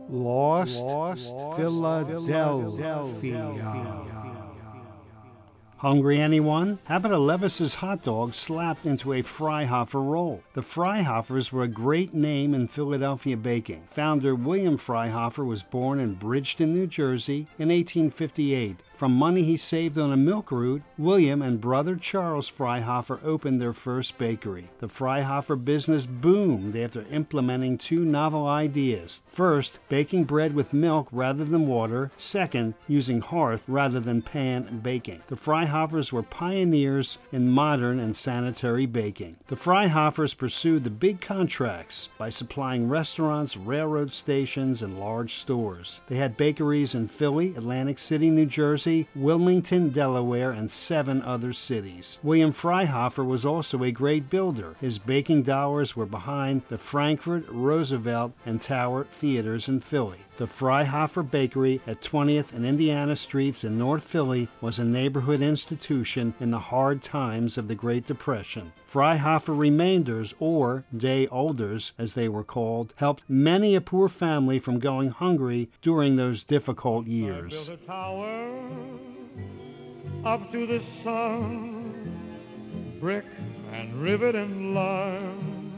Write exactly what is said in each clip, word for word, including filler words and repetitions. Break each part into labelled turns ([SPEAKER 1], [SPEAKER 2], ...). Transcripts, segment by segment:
[SPEAKER 1] Lost, Lost Philadelphia. Hungry, anyone? How about a Levis's hot dog slapped into a Freihofer roll? The Freihofers were a great name in Philadelphia baking. Founder William Freihofer was born in Bridgeton, New Jersey in eighteen fifty-eight. From money he saved on a milk route, William and brother Charles Freihofer opened their first bakery. The Freihofer business boomed after implementing two novel ideas. First, baking bread with milk rather than water. Second, using hearth rather than pan baking. The Freihofers were pioneers in modern and sanitary baking. The Freihofers pursued the big contracts by supplying restaurants, railroad stations, and large stores. They had bakeries in Philly, Atlantic City, New Jersey, Wilmington, Delaware, and seven other cities. William Freihofer was also a great builder. His baking dollars were behind the Frankfurt, Roosevelt, and Tower theaters in Philly. The Freihofer Bakery at twentieth and Indiana Streets in North Philly was a neighborhood institution in the hard times of the Great Depression. Freihofer remainders, or day-olders as they were called, helped many a poor family from going hungry during those difficult years.
[SPEAKER 2] I built a tower up to the sun, brick and rivet and lime.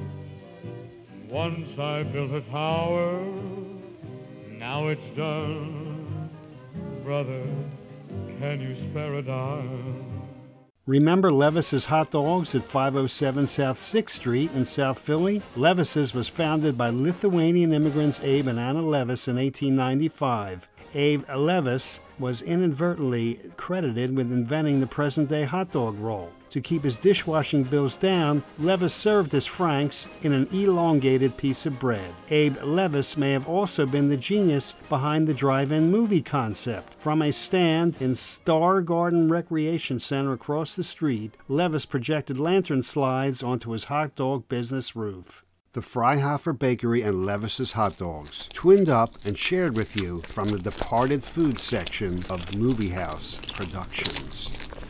[SPEAKER 2] Once I built a tower, now it's done. Brother, can you spare a dime?
[SPEAKER 1] Remember Levis's Hot Dogs at five oh seven South sixth Street in South Philly? Levis's was founded by Lithuanian immigrants Abe and Anna Levis in eighteen ninety-five. Abe Levis was inadvertently credited with inventing the present-day hot dog roll. To keep his dishwashing bills down, Levis served his franks in an elongated piece of bread. Abe Levis may have also been the genius behind the drive-in movie concept. From a stand in Star Garden Recreation Center across the street, Levis projected lantern slides onto his hot dog business roof. The Freihofer Bakery and Levis's Hot Dogs, twinned up and shared with you from the Departed Food section of Movie House Productions.